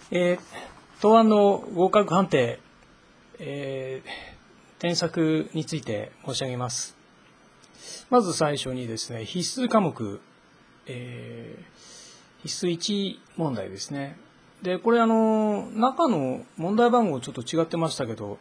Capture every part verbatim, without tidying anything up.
えー、答案の合格判定、えー、添削について申し上げます。まず最初にですね、必須科目、えー、必須いち問題ですね。で、これあの、中の問題番号ちょっと違ってましたけど、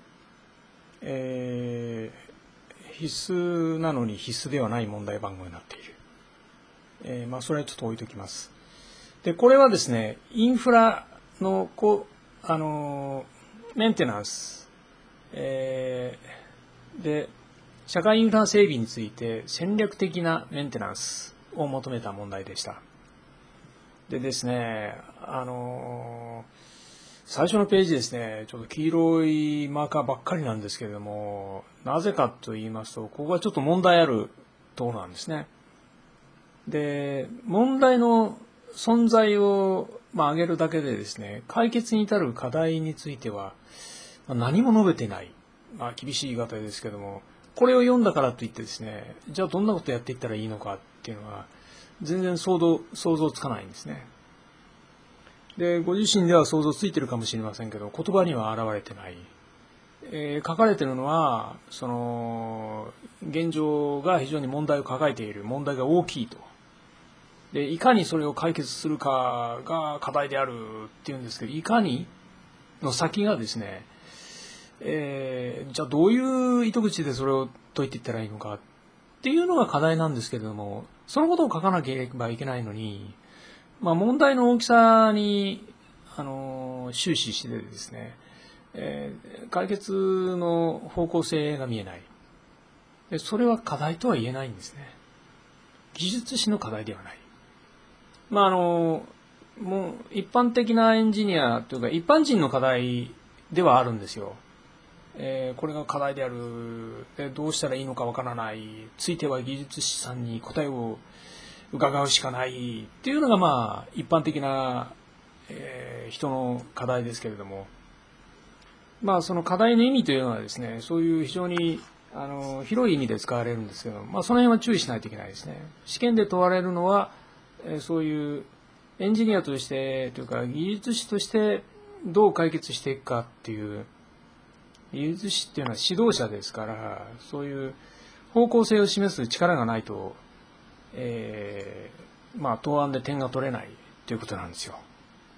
えー、必須なのに必須ではない問題番号になっている。えー、まあ、それはちょっと置いときます。で、これはですね、インフラの、こう、あの、メンテナンス、えー、で、社会インフラ整備について戦略的なメンテナンスを求めた問題でした。でですね、あの、最初のページですね、ちょっと黄色いマーカーばっかりなんですけれども、なぜかと言いますと、ここがちょっと問題あるところなんですね。で、問題の存在を、まあ、挙げるだけでですね、解決に至る課題については、まあ、何も述べていない。まあ、厳しい言い方ですけども、これを読んだからといってですね、じゃあどんなことやっていったらいいのかっていうのは、全然想像、想像つかないんですね。で、ご自身では想像ついてるかもしれませんけど、言葉には現れてない。えー、書かれてるのは、その、現状が非常に問題を抱えている、問題が大きいと。で、いかにそれを解決するかが課題であるっていうんですけど、いかにの先がですね、えー、じゃあどういう糸口でそれを解いていったらいいのかっていうのが課題なんですけれども、そのことを書かなければいけないのに、まあ、問題の大きさにあの終始してですね、えー、解決の方向性が見えない。で、それは課題とは言えないんですね。技術史の課題ではない。まああのもう一般的なエンジニアというか一般人の課題ではあるんですよ。えー、これが課題である、でどうしたらいいのかわからない、ついては技術士さんに答えを伺うしかないっていうのがまあ一般的な、えー、人の課題ですけれども、まあその課題の意味というのはですね、そういう非常にあの広い意味で使われるんですけど、まあその辺は注意しないといけないですね。試験で問われるのは、えー、そういうエンジニアとしてというか技術士としてどう解決していくかっていう、技術士っていうのは指導者ですから、そういう方向性を示す力がないと、えー、まあ答案で点が取れないということなんですよ。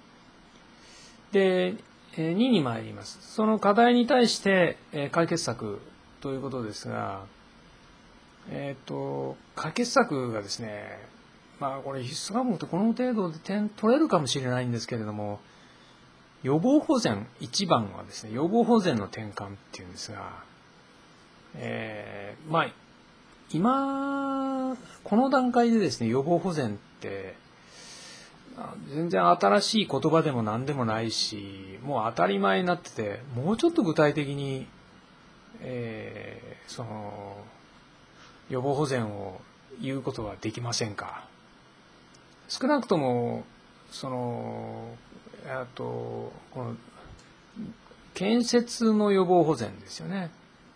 で、にに参ります。その課題に対して解決策ということですが、えっと、解決策がですね、まあこれ必須科目ってこの程度で点取れるかもしれないんですけれども、予防保全、いちばんはですね、予防保全の転換っていうんですが、えー、まあ、今、この段階でですね、予防保全って、全然新しい言葉でも何でもないし、もう当たり前になってて、もうちょっと具体的に、えー、その、予防保全を言うことはできませんか。少なくとも、その、あと、この、建設の予防保全ですよね。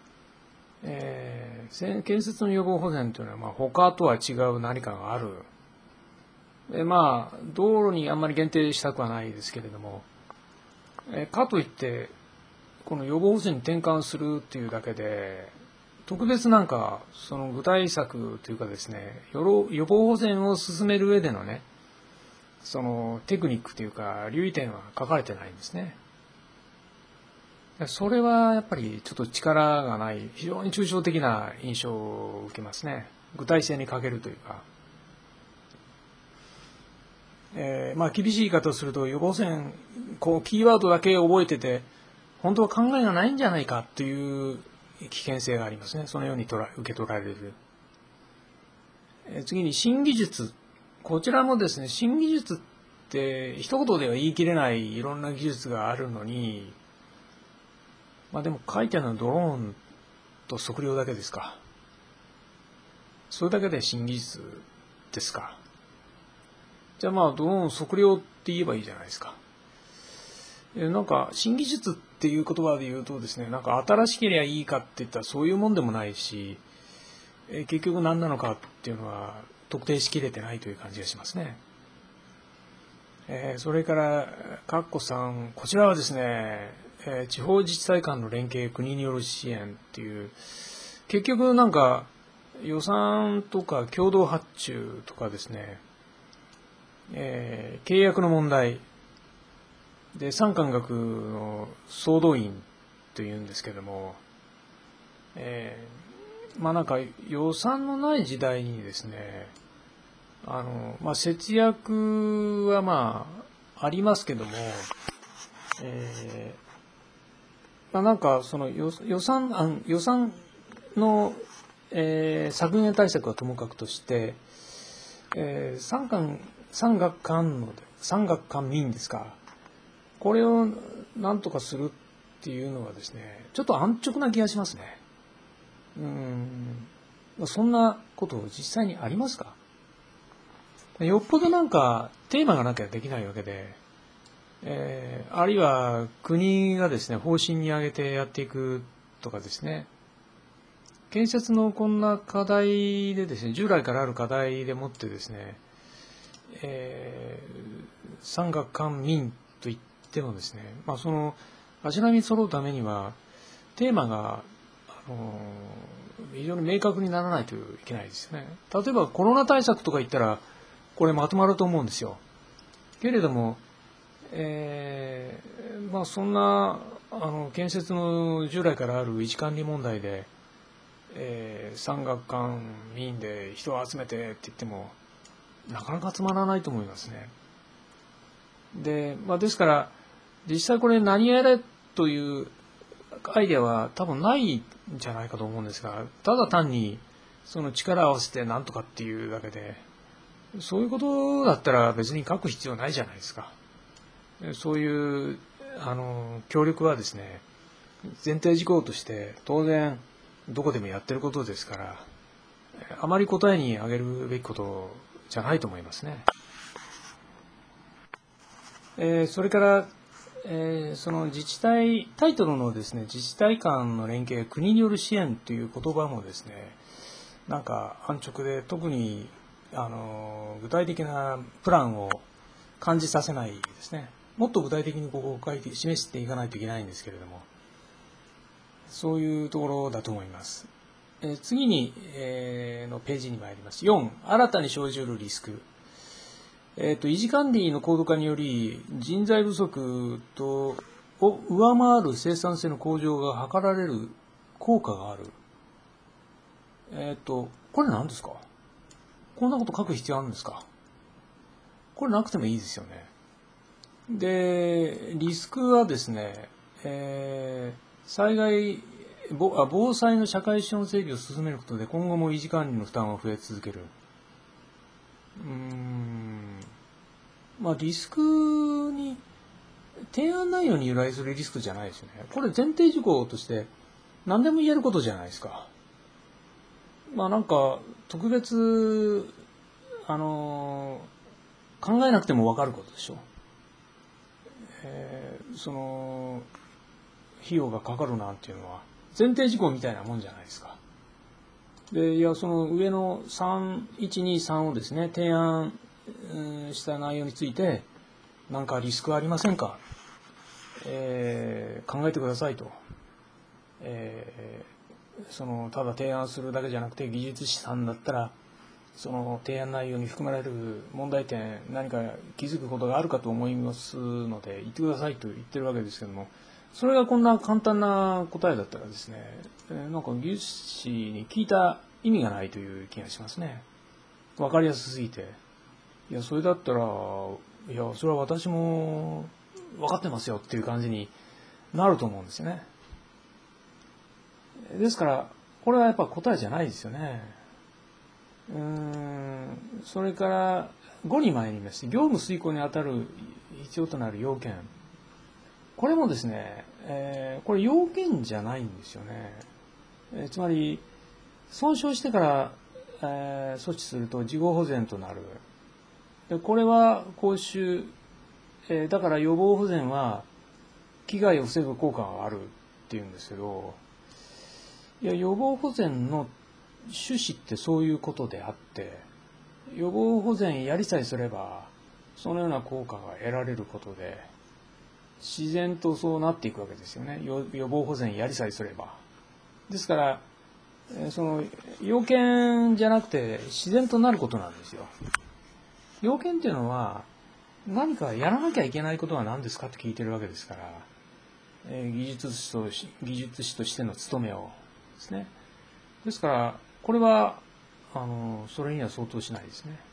えー、建設の予防保全というのは、まあ、他とは違う何かがある。で、まあ、道路にあんまり限定したくはないですけれども、えかといって、この予防保全に転換するっていうだけで、特別なんか、その具体策というかですね、予防保全を進める上でのね、そのテクニックというか、留意点は書かれてないんですね。それはやっぱりちょっと力がない、非常に抽象的な印象を受けますね。具体性に欠けるというか。えー、まあ厳しい言い方をすると、予防線、こうキーワードだけ覚えてて、本当は考えがないんじゃないかという危険性がありますね。そのように受け取られる。えー、次に新技術。こちらもですね、新技術って一言では言い切れないいろんな技術があるのに、まあでも書いてあるのはドローンと測量だけですか。それだけで新技術ですか。じゃあまあドローン測量って言えばいいじゃないですか。なんか新技術っていう言葉で言うとですね、なんか新しければいいかって言ったらそういうもんでもないし、結局何なのかっていうのは特定しきれてないという感じがしますね。 えー、それからかっこさん、こちらはですね、えー、地方自治体間の連携、国による支援っていう、結局なんか予算とか共同発注とかですね、えー、契約の問題で産官学の総動員というんですけども、えー、まあなんか予算のない時代にですね、あの、まあ、節約はまあ、ありますけども、えー、まあ、なんかその予予算案、予算の、えー、削減対策はともかくとして、えー、産官、産学官の、産学官民ですか、これをなんとかするっていうのはですね、ちょっと安直な気がしますね。うん、そんなこと実際にありますか？よっぽどなんかテーマがなきゃできないわけで、えー、あるいは国がですね方針に挙げてやっていくとかですね、建設のこんな課題でですね、従来からある課題でもってですね、えー、産学官民といってもですね、まあその足並み揃うためにはテーマがあの非常に明確にならないといけないですよね。例えばコロナ対策とか言ったらこれまとまると思うんですよ。けれども、えー、まあそんなあの建設の従来からある維持管理問題で、えー、産学官民で人を集めてって言ってもなかなかつまらないと思いますね。で、まあ、ですから実際これ何やれというアイデアは多分ないんじゃないかと思うんですが、ただ単にその力を合わせてなんとかっていうだけで、そういうことだったら別に書く必要ないじゃないですか。そういうあの協力はですね、前提事項として当然どこでもやってることですから、あまり答えに挙げるべきことじゃないと思いますね。えー、それから、えー、その自治体タイトルのですね、自治体間の連携、国による支援という言葉もですね、なんか安直で特にあの具体的なプランを感じさせないですね。もっと具体的にここを書いて示していかないといけないんですけれども、そういうところだと思います。えー、次に、えー、のページに参ります。よん、新たに生じるリスク。えーと、維持管理の高度化により人材不足とを上回る生産性の向上が図られる効果がある。えっ、ー、と、これ何ですか？こんなこと書く必要あるんですか？これなくてもいいですよね。で、リスクはですね、えー、災害防、防災の社会資本整備を進めることで今後も維持管理の負担は増え続ける。うーん、まあリスクに、提案内容に由来するリスクじゃないですよね。これ前提事項として何でも言えることじゃないですか。まあなんか特別あの考えなくても分かることでしょう。えー、その費用がかかるなんていうのは前提事項みたいなもんじゃないですか。で、いやその上のさんいちにさんをですね提案した内容について何かリスクありませんか、えー、考えてくださいと、えー、そのただ提案するだけじゃなくて技術士さんだったらその提案内容に含まれる問題点何か気づくことがあるかと思いますので言ってくださいと言ってるわけですけども、それがこんな簡単な答えだったらですね、なんか技術士に聞いた意味がないという気がしますね。分かりやすすぎて、いやそれだったらいやそれは私も分かってますよっていう感じになると思うんですよね。ですからこれはやっぱ答えじゃないですよね。うーん、それからごに参りまして、業務遂行にあたる必要となる要件。これもですね、えー、これ要件じゃないんですよね。えー、つまり損傷してから、えー、措置すると事後保全となる。でこれは講習、えー、だから予防保全は危害を防ぐ効果があるっていうんですけど、いや予防保全の趣旨ってそういうことであって、予防保全やりさえすればそのような効果が得られることで自然とそうなっていくわけですよね。予防保全やりさえすれば。ですからその要件じゃなくて自然となることなんですよ。要件っていうのは何かやらなきゃいけないことは何ですかって聞いてるわけですから、えー、技術士と技術士としての務めをですね。ですからこれはあのそれには相当しないですね。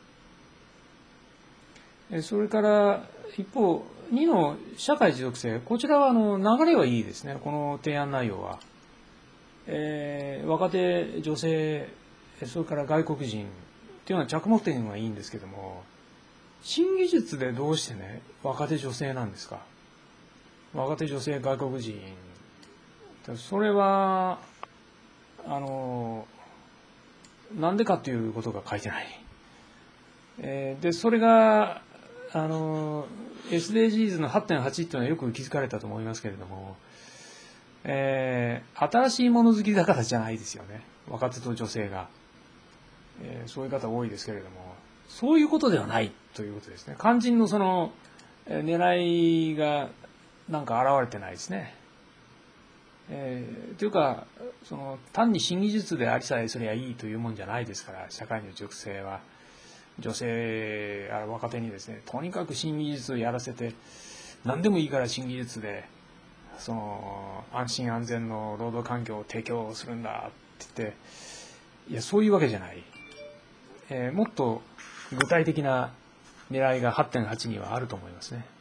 それから一方にの社会持続性、こちらはあの流れはいいですね。この提案内容は、えー、若手女性それから外国人っていうのは着目点はいいんですけども、新技術でどうしてね若手女性なんですか。若手女性外国人、それはあのなんでかということが書いてない。えー、でそれがあの エスディージーズ の はちてんはち っていうのはよく気づかれたと思いますけれども、えー、新しいもの好きだからじゃないですよね。若手と女性が、えー、そういう方多いですけれども、そういうことではないということですね。肝心のその狙いがなんか現れてないですね。えー、というかその単に新技術でありさえすりゃいいというもんじゃないですから、社会の熟成は女性や若手にですね、とにかく新技術をやらせて何でもいいから新技術でその安心安全の労働環境を提供するんだって言って、いやそういうわけじゃない、えー、もっと具体的な狙いが はちてんはち にはあると思いますね。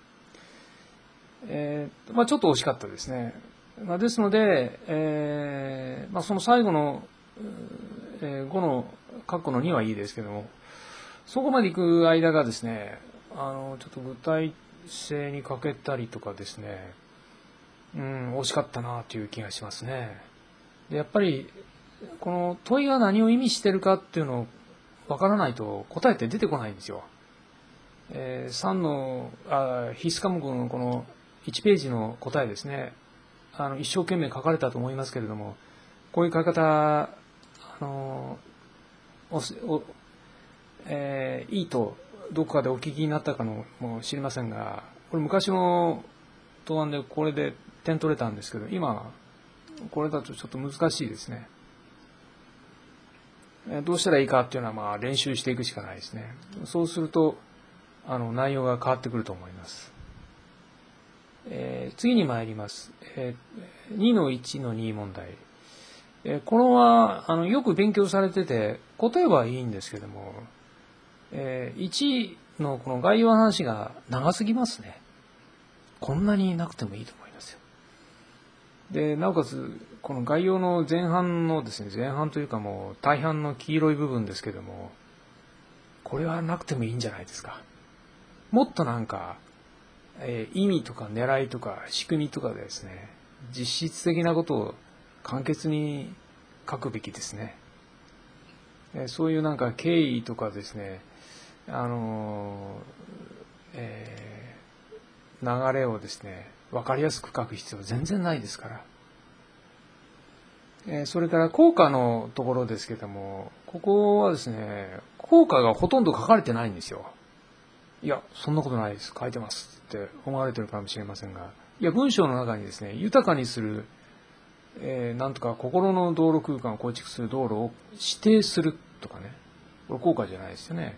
えーまあ、ちょっと惜しかったですね。まあ、ですので、えーまあ、その最後の、えー、ごの括弧のにはいいですけども、そこまで行く間がですね、あのちょっと具体性に欠けたりとかですね、うん、惜しかったなという気がしますね。でやっぱりこの問いが何を意味してるかっていうのを分からないと答えって出てこないんですよ。えー、さんのあ必須科目のこのいちページの答えですね、あの一生懸命書かれたと思いますけれども、こういう書き方あのおお、えー、いいとどこかでお聞きになったかのも知りませんが、これ昔の答案でこれで点取れたんですけど、今これだとちょっと難しいですね。どうしたらいいかっていうのはまあ練習していくしかないですね。そうするとあの内容が変わってくると思います。えー、次に参ります。えー、にのいちのに問題。えー、これはあのよく勉強されてて答えはいいんですけども、えー、いちのこの概要の話が長すぎますね。こんなになくてもいいと思いますよ。でなおかつこの概要の前半のですね、前半というかもう大半の黄色い部分ですけども、これはなくてもいいんじゃないですか。もっとなんか、えー、意味とか狙いとか仕組みとかでですね、実質的なことを簡潔に書くべきですね。えー、そういうなんか経緯とかですね、あのーえー、流れをですね分かりやすく書く必要は全然ないですから。えー、それから効果のところですけども、ここはですね効果がほとんど書かれてないんですよ。いやそんなことないです、書いてますって思われてるかもしれませんが、いや文章の中にですね豊かにする、えー、なんとか心の道路空間を構築する道路を指定するとかね、これ効果じゃないですよね。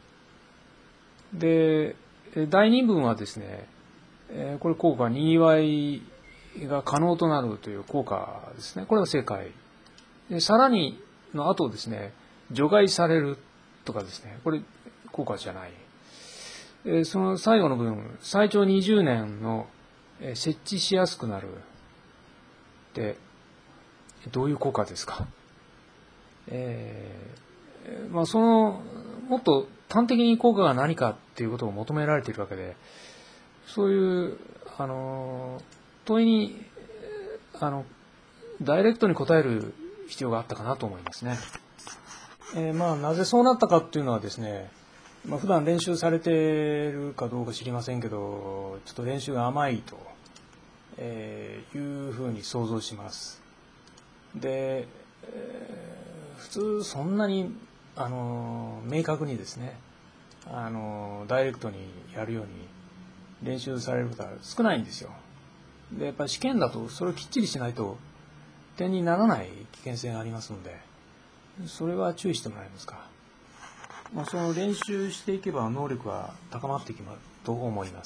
でだいに文はですね、えー、これ効果にわいが可能となるという効果ですね。これが正解で、さらにの後ですね除外されるとかですね、これ効果じゃない。その最後の部分、最長にじゅうねんの設置しやすくなるってどういう効果ですか。えーまあ、そのもっと端的に効果が何かっていうことを求められているわけで、そういうあの問いにあのダイレクトに答える必要があったかなと思いますね。えー、まあなぜそうなったかっていうのはですね、まあ、普段練習されているかどうか知りませんけど、ちょっと練習が甘いと、えー、いうふうに想像します。で、えー、普通そんなに、あのー、明確にですね、 あのダイレクトにやるように練習されることは少ないんですよ。でやっぱり試験だとそれをきっちりしないと点にならない危険性がありますので、それは注意してもらえますか。まあ、その練習していけば能力は高まっていくと思います。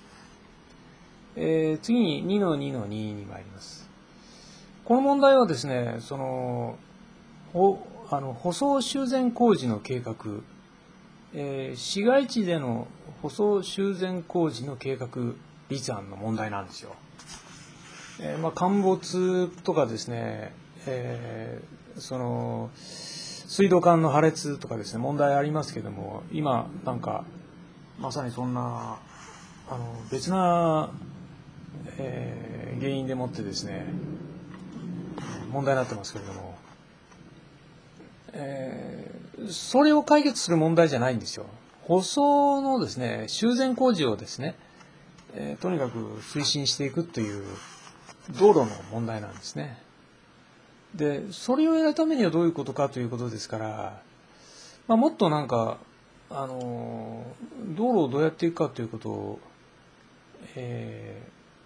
えー、次に にのにのに に参ります。この問題はですね、そのほあの舗装修繕工事の計画、えー、市街地での舗装修繕工事の計画立案の問題なんですよ。えーまあ、陥没とかですね、えー、その水道管の破裂とかですね、問題ありますけども、今なんかまさにそんなあの別な、えー、原因でもってですね問題になってますけれども、えー、それを解決する問題じゃないんですよ。舗装のですね修繕工事をですね、えー、とにかく推進していくという道路の問題なんですね。でそれをやるためにはどういうことかということですから、まあ、もっとなんかあの道路をどうやっていくかということを、え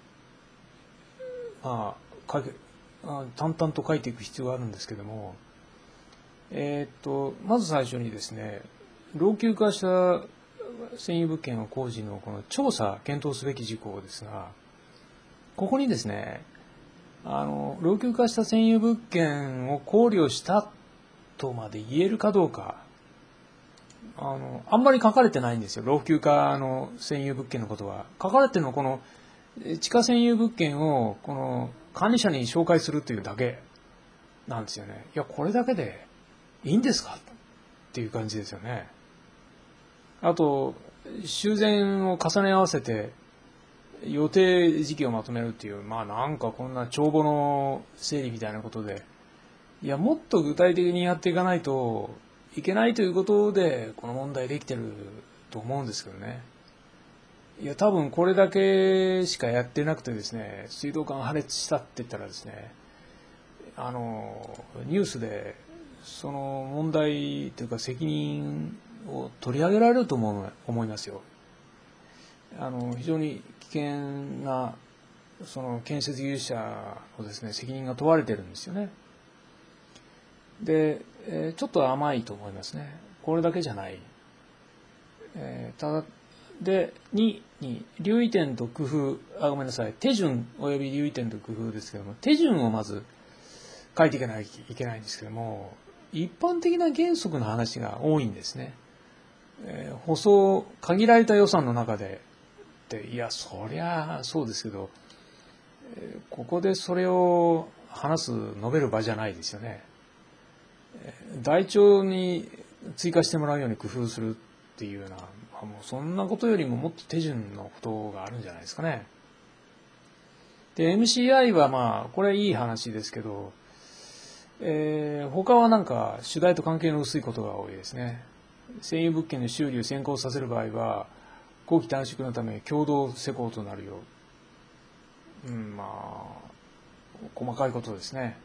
ー、まあかけ淡々と書いていく必要があるんですけども、えー、っとまず最初にですね、老朽化した占有物件の工事のこの調査検討すべき事項ですが、ここにですね、あの老朽化した占有物件を考慮したとまで言えるかどうか、あのあんまり書かれてないんですよ。老朽化の占有物件のことは書かれてるのはこの地下占有物件をこの管理者に紹介するというだけなんですよね。いやこれだけでいいんですかっていう感じですよね。あと修繕を重ね合わせて予定時期をまとめるっていう、まあなんかこんな帳簿の整理みたいなことで、いやもっと具体的にやっていかないといけないということでこの問題できてると思うんですけどね。いや多分これだけしかやってなくてですね、水道管破裂したって言ったらですね、あのニュースでその問題というか責任を取り上げられると思う思いますよ。あの非常に危険なその建設技術者のですね責任が問われてるんですよね。で、えー、ちょっと甘いと思いますね。これだけじゃない。えー、ただでにに留意点と工夫、あごめんなさい、手順および留意点と工夫ですけども、手順をまず書いていかないといけないんですけども、一般的な原則の話が多いんですね。えー、舗装限られた予算の中でっていやそりゃそうですけど、えー、ここでそれを話す述べる場じゃないですよね。えー、台帳に追加してもらうように工夫するっていうような、まあ、もうそんなことよりももっと手順のことがあるんじゃないですかね。で エムシーアイ はまあこれはいい話ですけど、えー、他はなんか主題と関係の薄いことが多いですね。占有物件の修理を先行させる場合は工期短縮のため共同施工となるよう、うん、まあ細かいことですね。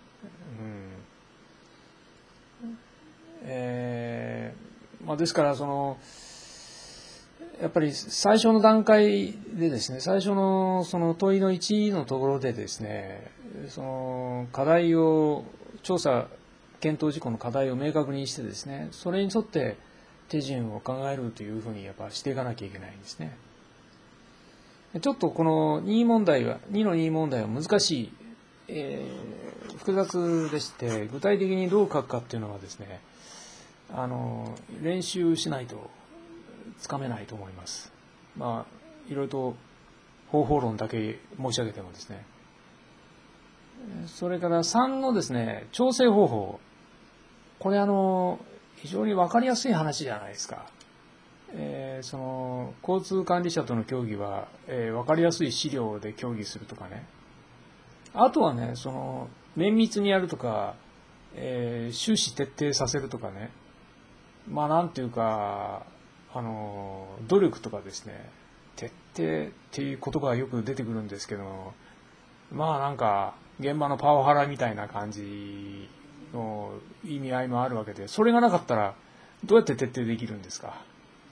うん、えー、まあですからそのやっぱり最初の段階でですね、最初のその問いのいちのところでですね、その課題を調査検討事項の課題を明確にしてですね、それに沿って手順を考えるというふうにやっぱしていかなきゃいけないんですね。ちょっとこのに問題はにのに問題は難しい、えー、複雑でして、具体的にどう書くかっていうのはですね、あの練習しないとつかめないと思います。まあいろいろと方法論だけ申し上げてもですね。それからさんのですね、調整方法。これあの非常に分かりやすい話じゃないですか。えー、その交通管理者との協議は、えー、分かりやすい資料で協議するとかね。あとはね、その綿密にやるとか、えー、終始徹底させるとかね。まあなんていうか、あの努力とかですね、徹底っていう言葉がよく出てくるんですけど、まあなんか現場のパワハラみたいな感じの意味合いもあるわけで、それがなかったらどうやって徹底できるんですか。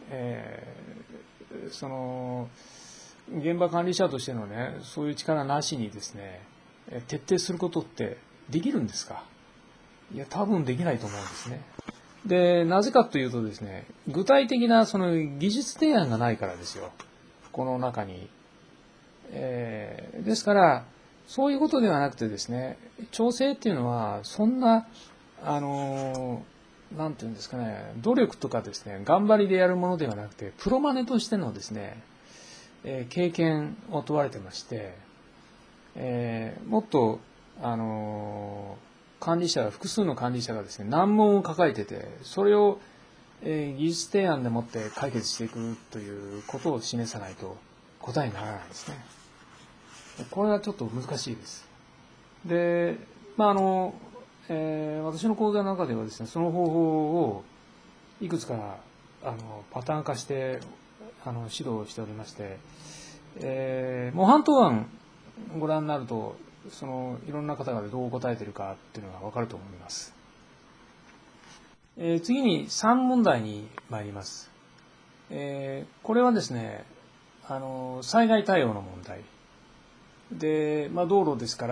えー、その現場管理者としてのね、そういう力なしにですね、徹底することってできるんですか？いや、多分できないと思うんですね。で、なぜかというとですね、具体的なその技術提案がないからですよ、この中に。えー、ですから、そういうことではなくてですね、調整っていうのは、そんな、あのー、なんていうんですかね、努力とかですね、頑張りでやるものではなくて、プロマネとしてのですね、えー、経験を問われてまして、えー、もっと、あのー、管理者が、複数の管理者がですね、難問を抱えてて、それを、えー、技術提案でもって解決していくということを示さないと答えにならないですね。これはちょっと難しいです。で、まああの、えー、私の講座の中ではですね、その方法をいくつかあのパターン化してあの指導しておりまして、えー、模範答案ご覧になると、そのいろんな方がどう答えているかっていうのが分かると思います。えー、次にさん問題に参ります。えー、これはですね、あの災害対応の問題で、まあ、道路ですから、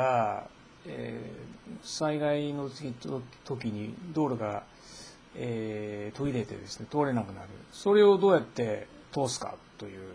えー、災害の時に道路が、えー、途切れてですね、通れなくなる。それをどうやって通すかという、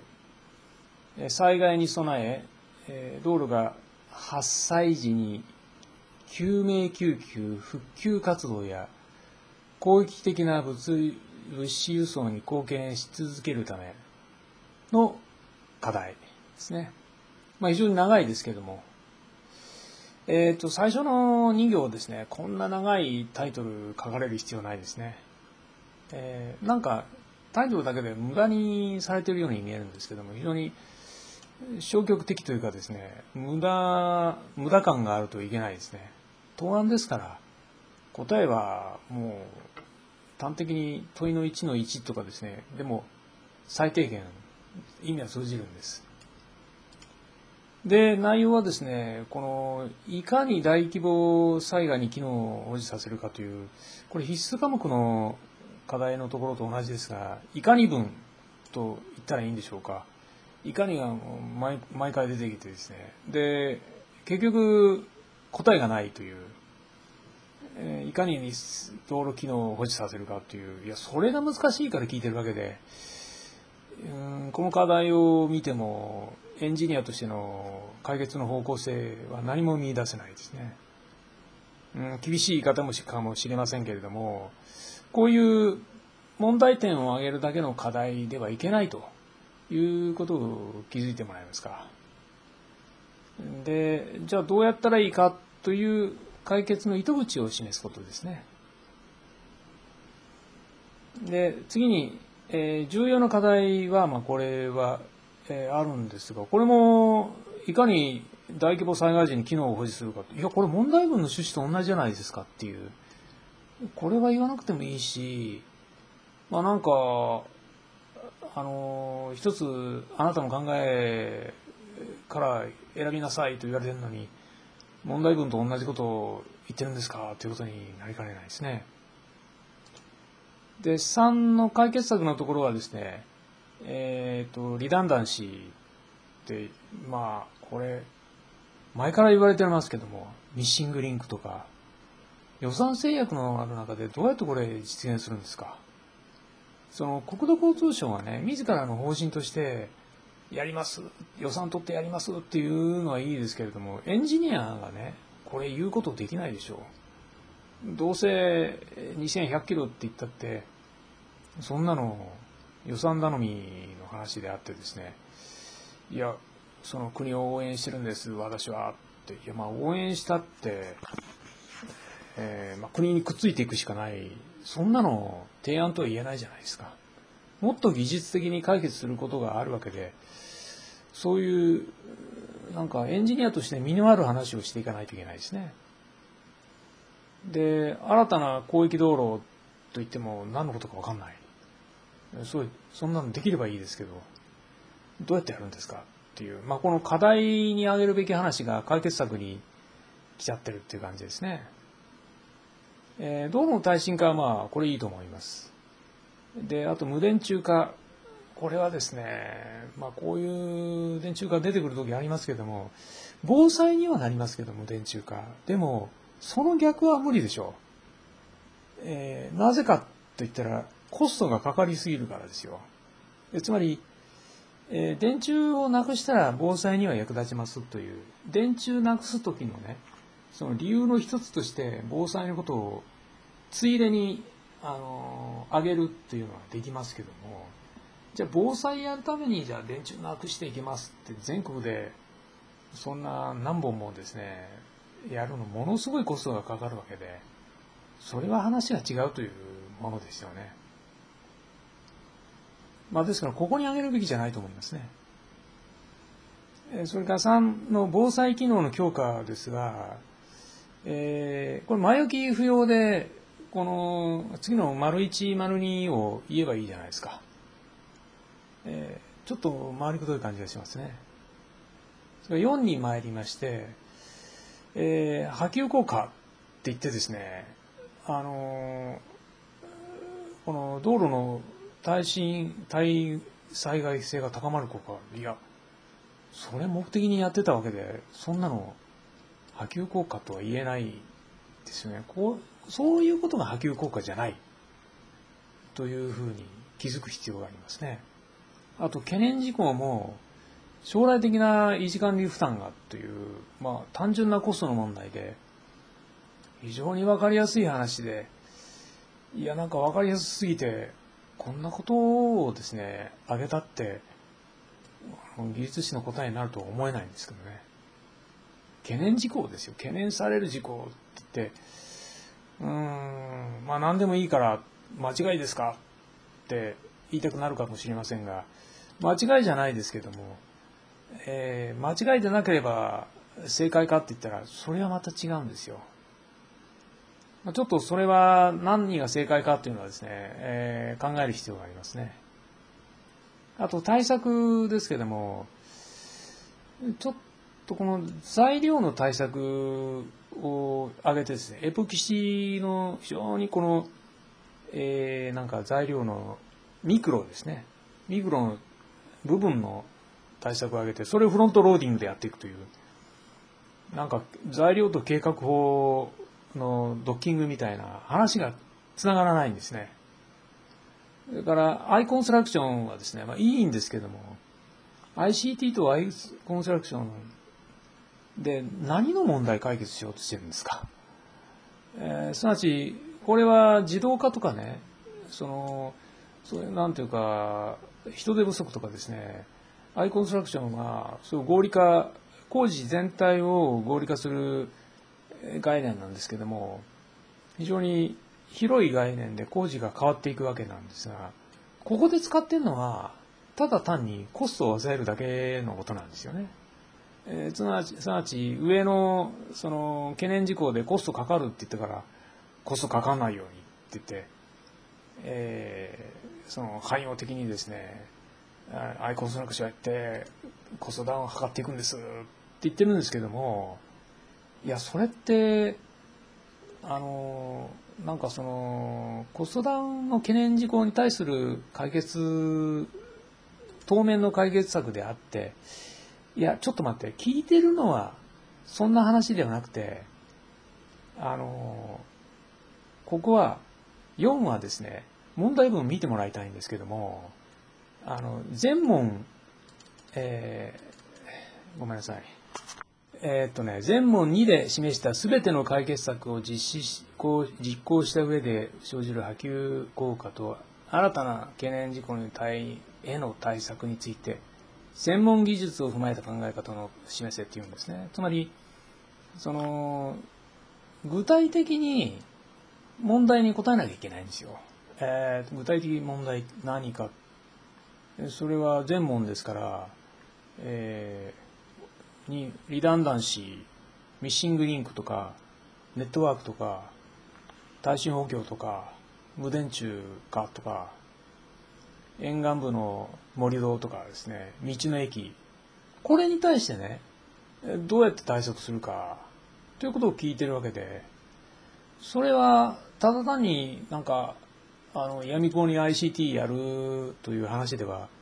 災害に備え、えー、道路が発災時に救命救急、復旧活動や広域的な物物資輸送に貢献し続けるための課題ですね。まあ、非常に長いですけれども、えー、と最初のに行ですね、こんな長いタイトル書かれる必要ないですね。えー、なんかタイトルだけで無駄にされているように見えるんですけども、非常に消極的というかですね、無駄無駄感があるといけないですね。答案ですから答えはもう端的に問いのいちのいちとかですね、でも最低限意味は通じるんです。で、内容はですね、このいかに大規模災害に機能を保持させるかという、これ必須科目の課題のところと同じですが、いかに文と言ったらいいんでしょうか。いかにが毎毎回出てきてですね、で、結局答えがないという、えいかに道路機能を保持させるかという、いや、それが難しいから聞いてるわけで、うん、この課題を見てもエンジニアとしての解決の方向性は何も見出せないですね。うん、厳しい言い方もかもしれませんけれども、こういう問題点を挙げるだけの課題ではいけないということを気づいてもらえますか。で、じゃあどうやったらいいかという解決の糸口を示すことですね。で、次に、えー、重要な課題は、まあ、これは、えー、あるんですが、これもいかに大規模災害時に機能を保持するか。いや、これ問題文の趣旨と同じじゃないですかっていう。これは言わなくてもいいし、まあなんか、あの、一つあなたの考えから選びなさいと言われてるのに、問題文と同じことを言ってるんですかということになりかねないですね。で、さんの解決策のところはですね、えっと、リダンダンシーって、まあ、これ、前から言われてますけども、ミッシングリンクとか、予算制約のある中でどうやってこれ実現するんですか。その国土交通省がね、自らの方針として、やります、予算取ってやりますっていうのはいいですけれども、エンジニアがね、これ言うことできないでしょう。どうせにせんひゃくキロって言ったって、そんなの予算頼みの話であってですね、いや、その国を応援してるんです私はって、いや、まあ応援したって、えーまあ、国にくっついていくしかない、そんなの提案とは言えないじゃないですか。もっと技術的に解決することがあるわけで、そういうなんかエンジニアとして身のある話をしていかないといけないですね。で、新たな広域道路といっても何のことか分かんない。そう、そんなのできればいいですけど、どうやってやるんですかっていう、まあ、この課題に挙げるべき話が解決策に来ちゃってるっていう感じですね。えー、道路の耐震化はまあこれいいと思います。で、あと無電柱化、 これはですね、まあ、こういう電柱化出てくる時ありますけども、防災にはなりますけども、電柱化。でも、その逆は無理でしょう。えー、なぜかと言ったら、コストがかかりすぎるからですよ。でつまり、えー、電柱をなくしたら防災には役立ちますという、電柱なくす時のね、その理由の一つとして防災のことをついでに、あのー、上げるっていうのはできますけども、じゃあ防災やるためにじゃあ電柱なくしていきますって全国でそんな何本もですねやるのものすごいコストがかかるわけで、それは話が違うというものですよね。まあですからここに上げるべきじゃないと思いますね。それからさんの防災機能の強化ですが、えー、これ前置き不要でこの次の丸いち、丸にを言えばいいじゃないですか。えー、ちょっと回りくどい感じがしますね。それからよんに参りまして、えー、波及効果って言ってですね、あのー、この道路の耐震、耐災害性が高まる効果、いや、それ目的にやってたわけで、そんなの波及効果とは言えないですよね。こう、そういうことが波及効果じゃないというふうに気づく必要がありますね。あと懸念事項も将来的な維持管理負担がという、まあ、単純なコストの問題で非常に分かりやすい話で、いやなんか分かりやすすぎてこんなことをですね挙げたって技術士の答えになるとは思えないんですけどね。懸念事項ですよ。懸念される事項って言って、うーんまあ何でもいいから間違いですかって言いたくなるかもしれませんが、間違いじゃないですけども、えー、間違いでなければ正解かって言ったらそれはまた違うんですよ。ちょっとそれは何が正解かっていうのはですね、えー、考える必要がありますね。あと対策ですけども、ちょっとこの材料の対策を挙げてですね、エポキシの非常にこの、えー、なんか材料のミクロですね、ミクロの部分の対策を挙げて、それをフロントローディングでやっていくという、なんか材料と計画法のドッキングみたいな話がつながらないんですね。それからアイコンストラクションはですね、まあ、いいんですけども、 アイシーティー とアイコンストラクションで何の問題解決しようとしてるんですか。えー、すなわちこれは自動化とかね、そのそういうなんていうか人手不足とかですね、アイコンストラクションはそう合理化、工事全体を合理化する概念なんですけども、非常に広い概念で工事が変わっていくわけなんですが、ここで使っているのはただ単にコストを抑えるだけのことなんですよね。えー、すなわち、すなわち上のその懸念事項でコストかかるって言ってからコストかかんないようにって言って、えー、その汎用的にですね、アイコンストラクションやってコストダウンを図っていくんですって言ってるんですけども、いやそれってあのなんかそのコストダウンの懸念事項に対する解決、当面の解決策であって、いやちょっと待って、聞いてるのはそんな話ではなくて、あのここはよんはですね、問題文見てもらいたいんですけども、あの全問、えー、ごめんなさい、えーっとね、全問にで示したすべての解決策を実施し実行した上で生じる波及効果と新たな懸念事項に対への対策について専門技術を踏まえた考え方を示せっていうんですね。つまりその具体的に問題に答えなきゃいけないんですよ。えー、具体的問題何か、それは全問ですから、えー、にリダンダンシー、ミッシングリンクとかネットワークとか耐震補強とか無電柱化とか沿岸部の盛り土とかですね、道の駅、これに対してね、どうやって対策するかということを聞いてるわけで、それはただ単になんかあの闇雲に アイシーティー やるという話では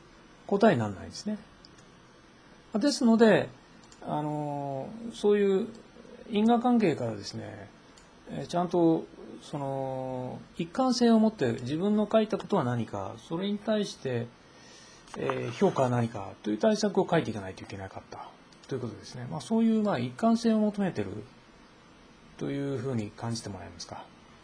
答えにならないですね。ですので、あのそういう因果関係からですね、ちゃんとその一貫性を持って自分の書いたことは何か、それに対して、えー、評価は何かという対策を書いていかないといけなかったということですね。まあ、そういうまあ一貫性を求めているというふうに感じてもらえますか。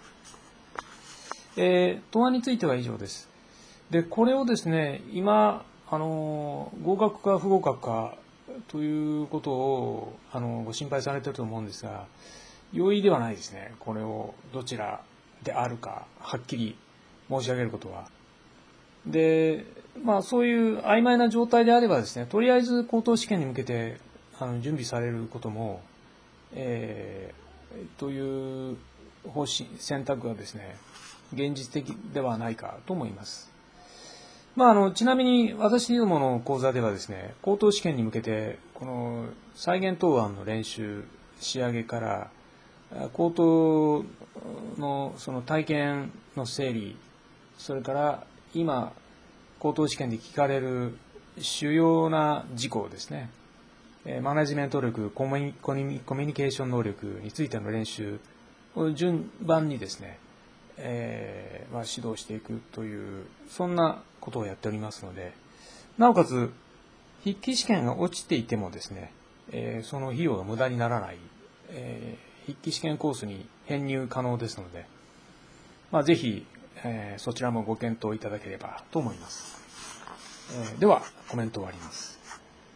えー、答案については以上です。で、これをですね、今、あの合格か不合格かということをあのご心配されていると思うんですが、容易ではないですね。これをどちらであるかはっきり申し上げることは。で、まあそういう曖昧な状態であればですね、とりあえず口頭試験に向けてあの準備されることも、えー、という方針選択がですね、現実的ではないかと思います。まあ、あのちなみに私どもの講座ではですね、口頭試験に向けてこの再現答案の練習、仕上げから口頭のその体験の整理、それから今口頭試験で聞かれる主要な事項ですね、マネジメント力、コミュニケーション能力についての練習を順番にですね、えーまあ、指導していくというそんなことをやっておりますので、なおかつ筆記試験が落ちていてもですね、えー、その費用が無駄にならない、えー、筆記試験コースに編入可能ですので、まあ、ぜひ、えー、そちらもご検討いただければと思います。えー、ではコメントを終わります。